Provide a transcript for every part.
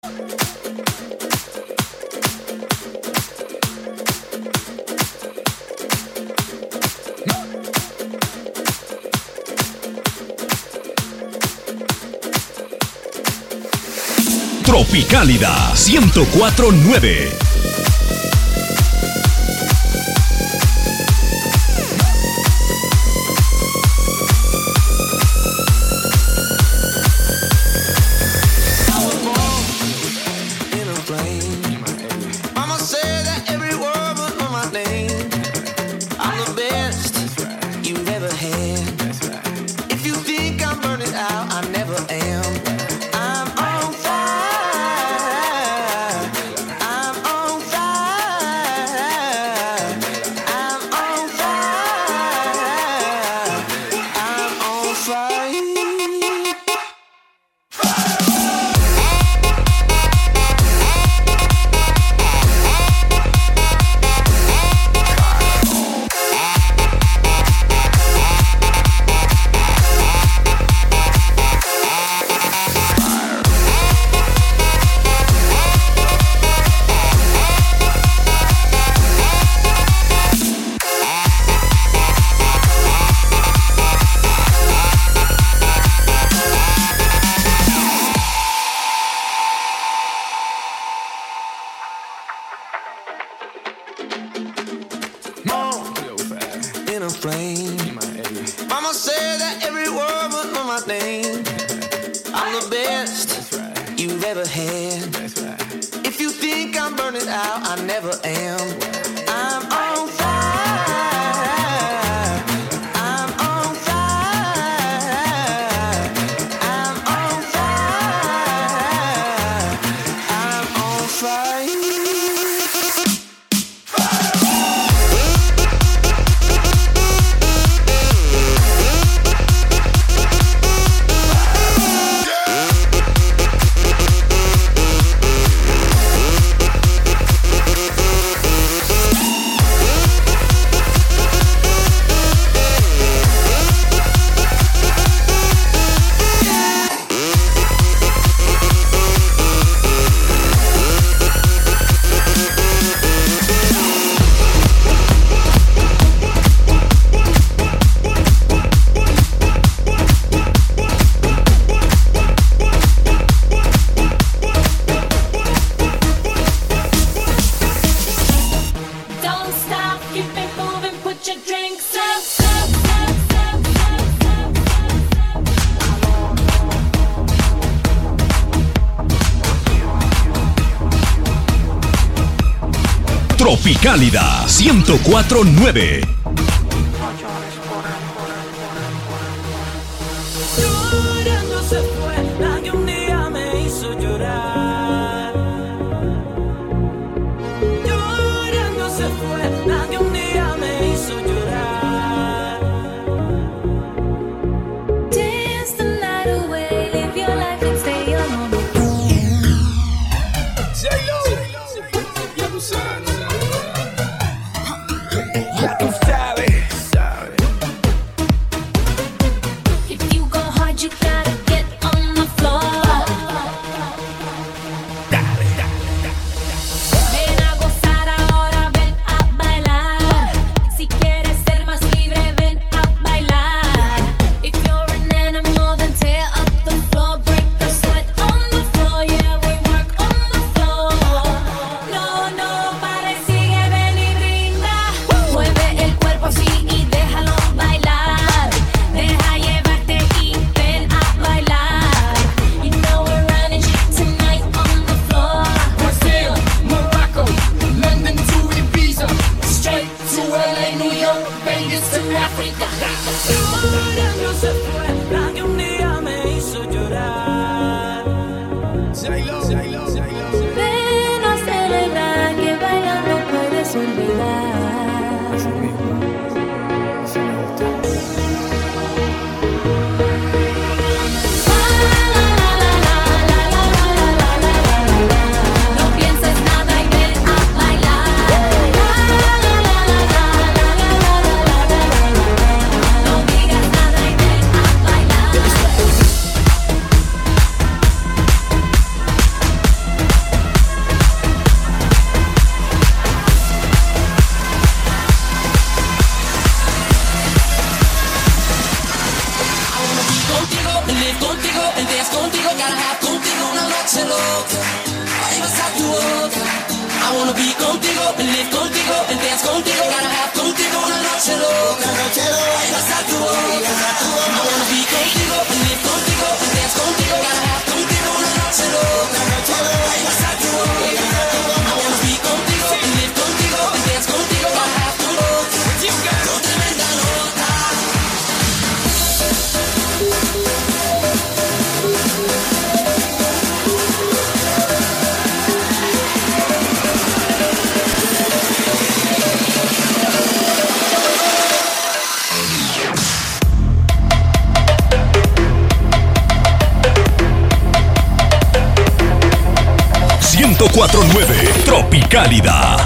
Tropicálida 104.9. Tropicálida 104.9. Llorando se fue la que un día me hizo llorar. Llorando se fue la que un día me hizo llorar. Dance the night away, live your life and stay young. Ya tú sabes. If you go hard, you gotta get on the floor. Ven a gozar ahora, ven a bailar. Si quieres ser más libre, ven a bailar. If you're an animal, then tear up the floor. Break the sweat on the floor, yeah, we work on the floor. No, pare, sigue, ven y brinda. Mueve el cuerpo así y déjalo bailar. Deja llevarte y ven a bailar. You know we're running shit tonight on the floor. Brazil, Morocco, London to Ibiza, straight to LA, New York, Vegas to Africa. Llorando se fue la que un día me hizo llorar. Ven a celebrar que bailando puedes olvidar. No pienses nada y ven a bailar. No digas nada y ven a bailar. boca, ahí vas a tu boca. I wanna be contigo, and live contigo, and dance contigo. Gotta have contigo una noche loca. Ahí vas a tu boca. I wanna be contigo, and live contigo, and dance contigo. Gotta have contigo una noche loca. Ahí vas a tu boca. I wanna be contigo, and live contigo, and dance contigo. Gotta have tu boca. Con tremenda nota. 104.9 Tropicálida.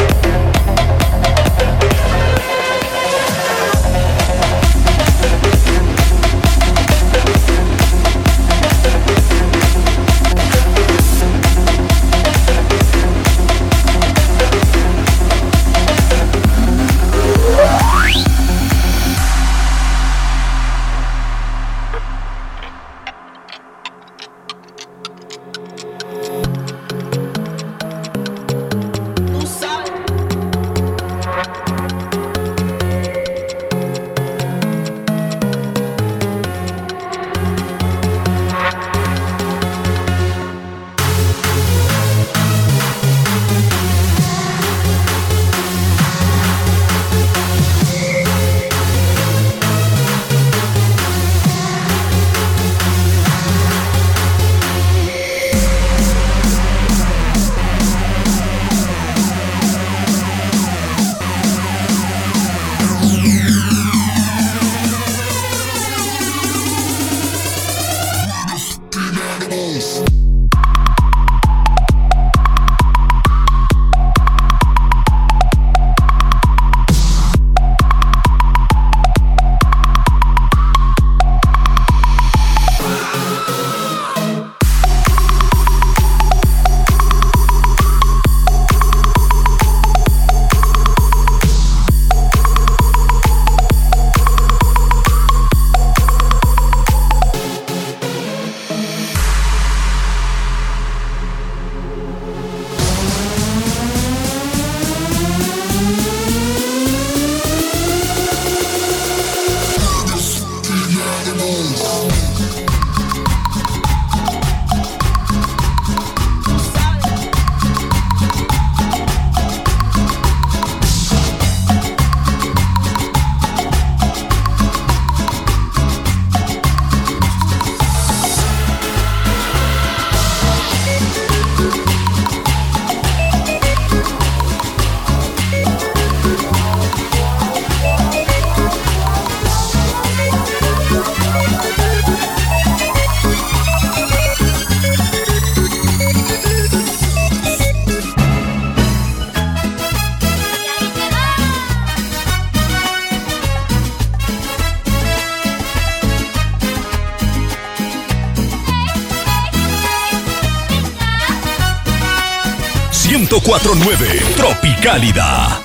.49 Tropicálida.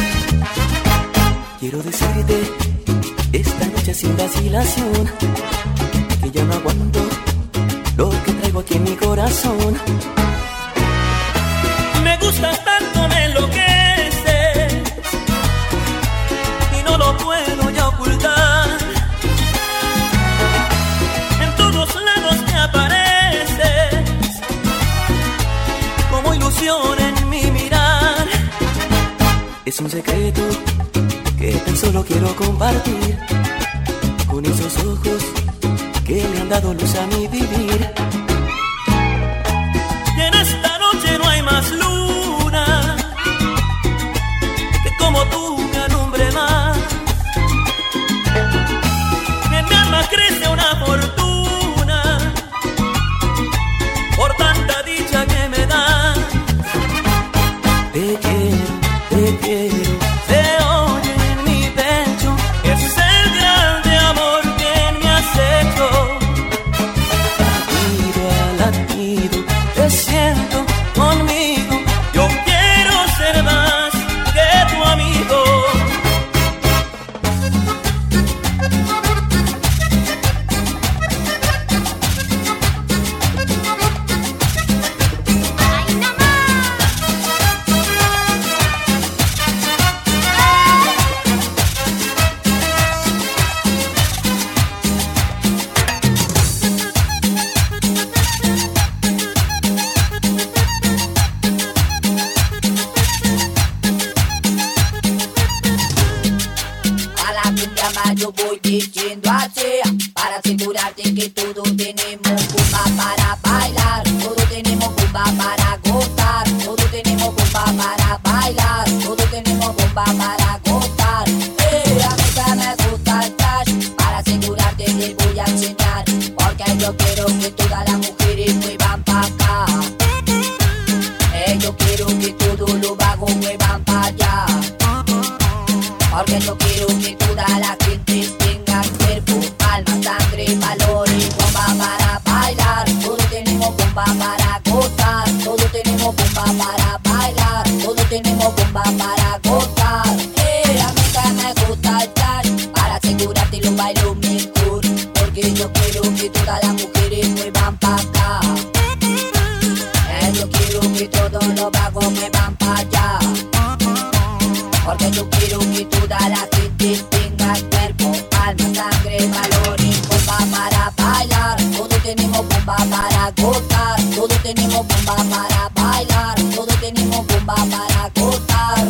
Quiero decirte esta noche sin vacilación que ya no aguanto lo que traigo aquí en mi corazón. Me gustas tanto, me enloqueces y no lo puedo ya ocultar. En todos lados te apareces como ilusión en mi mirar. Es un secreto que tan solo quiero compartir con esos ojos que le han dado luz a mi vivir. Y en esta noche no hay más luna que como tú me alumbre más. En mi alma crece una fortuna por tanta dicha que me das. Te quiero, se oye en mi pecho, es el grande amor que me has hecho. para gozar, todos tenemos bomba para bailar, todos tenemos bomba para gozar. A mí que me gusta el flash, para asegurarte te voy a enseñar, porque yo quiero que todas las mujeres muevan pa' acá. Yo quiero que todos los vagos muevan pa' allá, porque yo quiero que toda la gente tenga cuerpo, alma, sangre, valor y bomba para bailar. Todos tenemos bomba para gozar, todos tenemos bomba para bailar, todos tenemos bomba para gozar. A mí que me gusta el flash, para asegurarte lo bailo mejor, porque yo quiero que todas las mujeres muevan pa' acá. Yo quiero que todos los vagos muevan pa' allá, porque yo quiero que toda la gente tenga cuerpo, alma, sangre, valor y bomba para bailar. Todos tenemos bomba para gozar, todos tenemos bomba para bailar, todos tenemos bomba para gozar.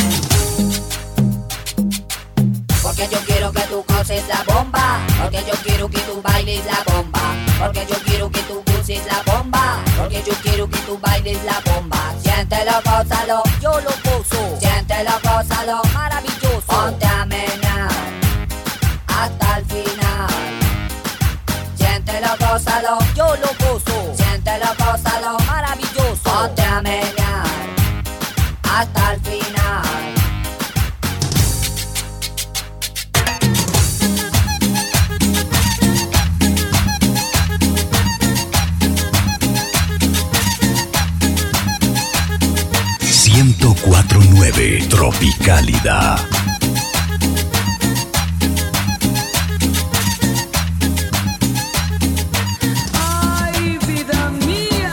Porque yo quiero que tú goces la bomba, porque yo quiero que tú bailes la bomba, porque yo quiero que tú goces la bomba, porque yo quiero que tú bailes la bomba. Siéntelo, gózalo, yo lo gozo. Siéntelo, gózalo, maravilloso. Ponte a menear hasta el final. Siéntelo, gózalo, yo lo gozo. Siéntelo, gózalo, maravilloso. Ponte a menear hasta el final. 104.9 Tropicálida. Ay, vida mía.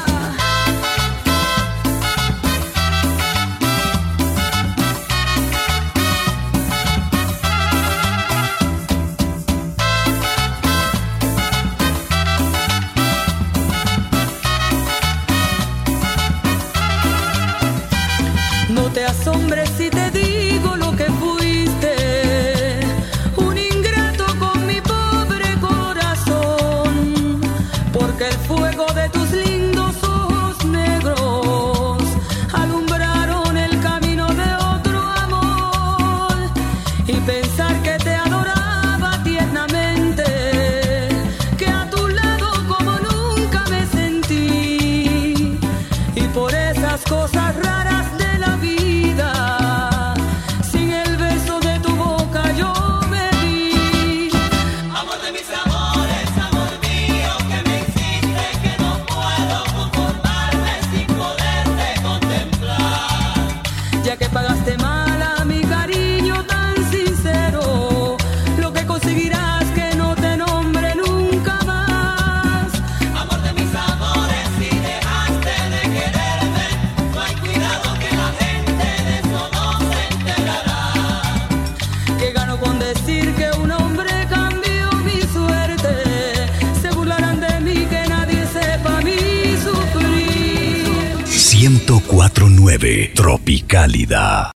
No te asombres si te digo lo que fuiste, un ingrato con mi pobre corazón, porque el fuego de tus lindos ojos negros alumbraron el camino de otro amor, y pensar que te adoraba tiernamente, que a tu lado como nunca me sentí, y por esas cosas raras de la vida, sin el beso de tu boca yo me vi. Amor de mis amores, amor mío, que me hiciste que no puedo conformarme sin poderte contemplar. Ya que pagaste mal a mi cariño tan sincero, lo que conseguirás que no te nombre nunca más. Amor de mis amores, si dejaste de quererme, no hay cuidado que la gente de eso no se enterará. Que gano con decir que un hombre cambió mi suerte, se burlarán de mí, que nadie sepa mi sufrir. 104.9 Tropicálida.